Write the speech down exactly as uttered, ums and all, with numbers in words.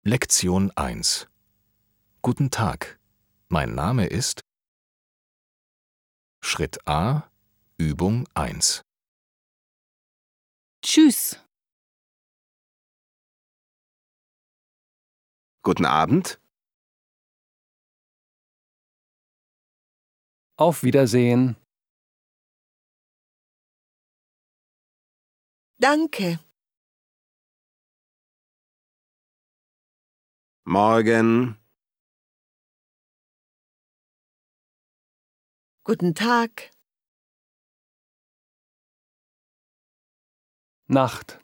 Lektion eins. Guten Tag, mein Name ist Schritt A, Übung eins. Tschüss. Guten Abend. Auf Wiedersehen. Danke. Morgen. Guten Tag. Nacht.